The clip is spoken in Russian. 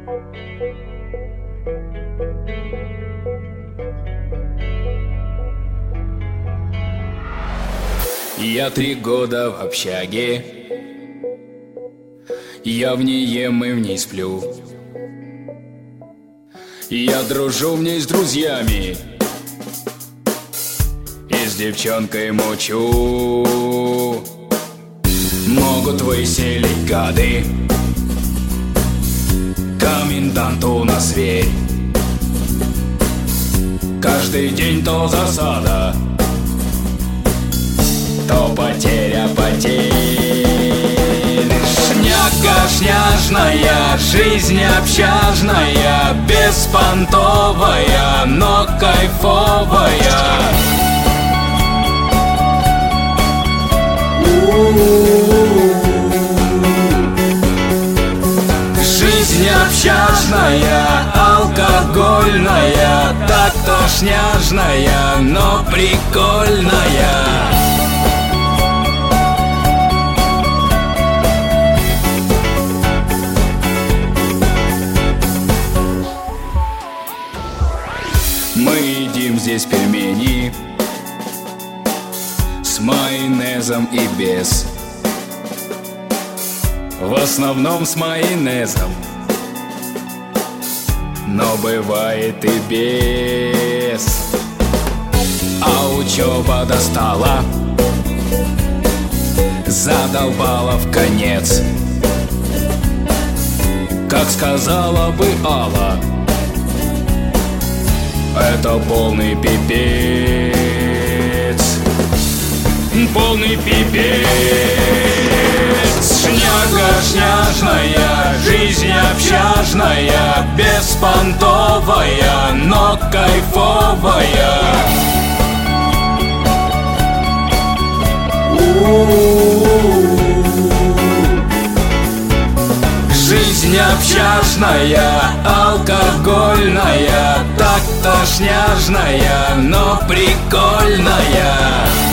Я 3 года в общаге, я в ней ем и в ней сплю. Я дружу в ней с друзьями и с девчонкой мучу. Могут выселить гады, коменданту на сверь. Каждый день то засада, то потеря потерь. Шняга шняжная, жизнь общажная, беспонтовая, но кайфовая. Жизнь общажная, алкогольная, так-то шняжная, но прикольная. Мы едим здесь пельмени с майонезом и без. В основном с майонезом, но бывает и без. А учеба достала, задолбала в конец. Как сказала бы Алла, это полный пипец. Полный пипец. Шняга шняжная, жизнь общажная, беспонтовая, но кайфовая. Жизнь общажная, алкогольная, так-то шняжная, но прикольная.